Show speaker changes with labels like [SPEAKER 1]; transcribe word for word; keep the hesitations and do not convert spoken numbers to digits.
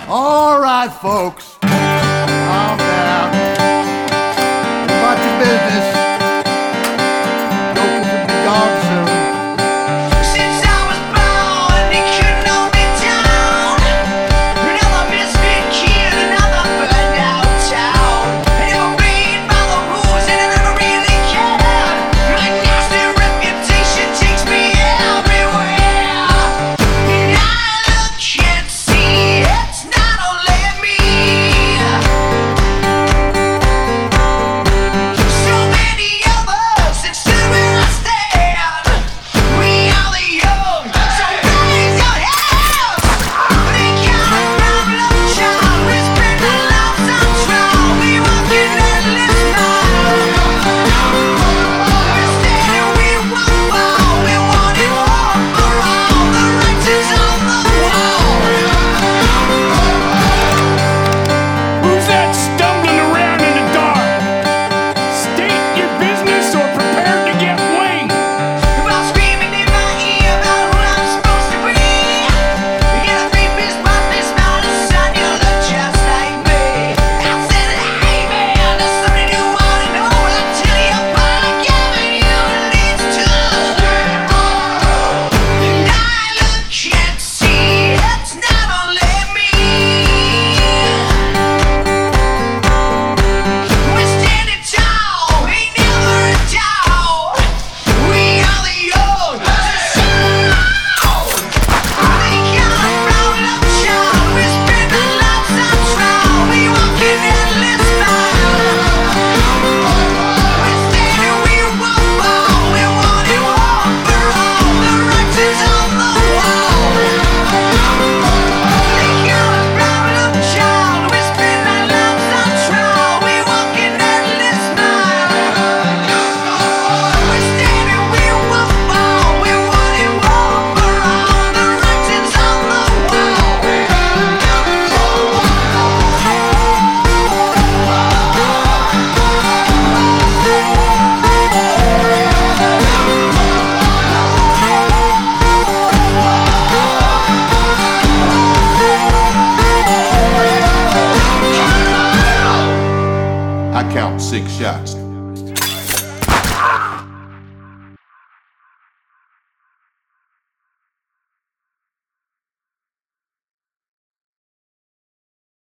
[SPEAKER 1] All right, folks. Calm down. About your business. Jokers will be gone soon.
[SPEAKER 2] Since I was born, they couldn't hold me down. Another misfit kid, another burned out town. I never played by the rules and I never really cared. My nasty reputation takes me everywhere. And I look and see it's not only me. So many others that stood where I stand. We are the young, so raise your hands. They got a problem child, we spend our lives on trial. We walk an endless mile. We're standing, we won't fall. We want it all for all. The right is on the wall.
[SPEAKER 3] Who's that stumbling around in the dark? State your business or prepare to get winged.
[SPEAKER 2] While screaming in my ear about who I'm supposed to be. You're the rapist, but this not a son. You look just like me. I said, hey man, there's something you wanna know. I'll tell you about giving you leads to. And I look and see it's not only me. We're standing tall, ain't never a doubt. We are the young, so they got a problem child. We spend our lives on trial. We walk an endless mile. We're standing, we won't fall. We want it all for all. The right is on the wall. They got a problem child. We spend our lives on trial. We walk an endless mile. We're standing, we won't fall. We want it all for all. The right is on the
[SPEAKER 1] I count six shots.